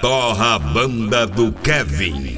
Torra, banda do Kevin.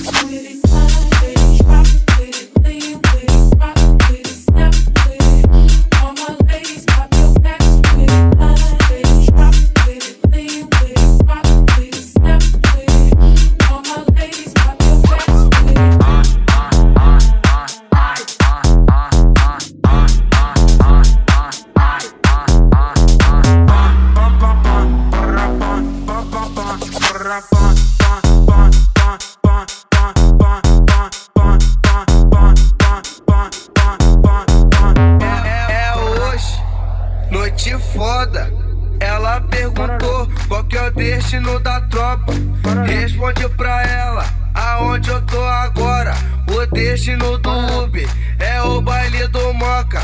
Noite foda, ela perguntou qual que é o destino da tropa. Responde pra ela aonde eu tô agora. O destino do Uber é o baile do Moca.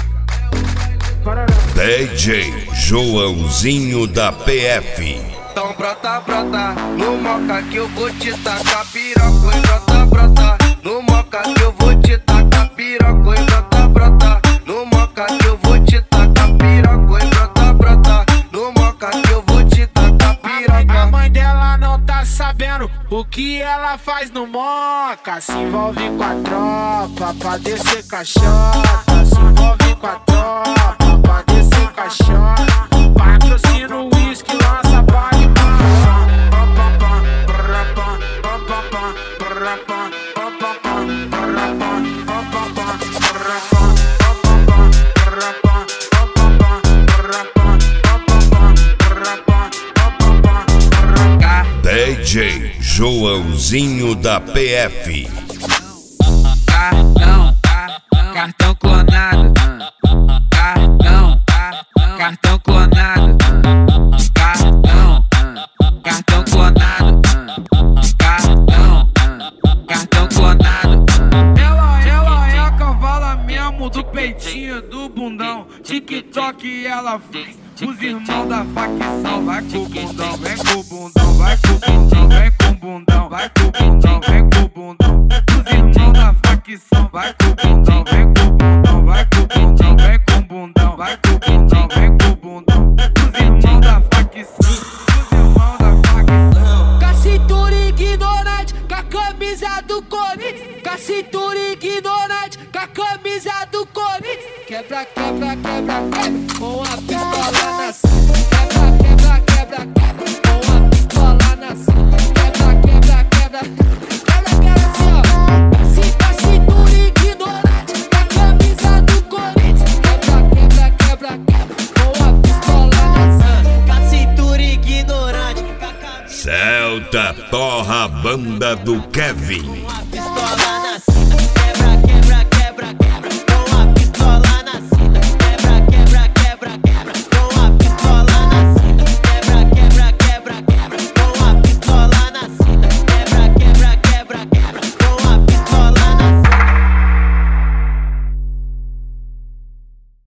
DJ Joãozinho da PF. Então brota, brota no Moca que eu vou te tacar piroca. E brota, brota no Moca que eu vou te tacar piroca. E brota, brota no Moca que eu vou te tacar piroca. E brota, brota no Moca que eu vou te tacar piroca. A mãe dela não tá sabendo o que ela faz no Moca. Se envolve com a tropa pra descer caixota. Se envolve com a tropa pra descer caixota. Patrocina o uísque, lança baile. DJ Joãozinho da PF. Cartão clonado. Cartão clonado. Cartão clonado. Cartão clonado. Ela é a cavala mesmo do peitinho, do bundão. TikTok ela faz. Os irmãos da facção, vai com o bundão, vem com o bundão, vai com o bundão, vem com o bundão, vai com o bundão, vem com o bundão. Os irmãos da facção, vai com o bundão, vem com o bundão, vai com o bundão, vem com o bundão, vai com o bundão, vem com o bundão. Os irmãos da facção, os irmãos da facção. Com a cintura ignorante, com a camisa do Corinthians. Com a cintura ignorante, com a camisa do Corinthians. Quebra, quebra, quebra, quebra, com a pistola na cinta. Quebra, quebra, quebra, quebra, com a pistola na cinta. Quebra, quebra, quebra, quebra, quebra assim, ó. Com a cintura ignorante, com a camisa do Corinthians. Quebra, quebra, quebra, quebra, com a pistola na cinta. Com a cintura ignorante, com a camisa. Celta Torra, banda do Kevin. Com a pistola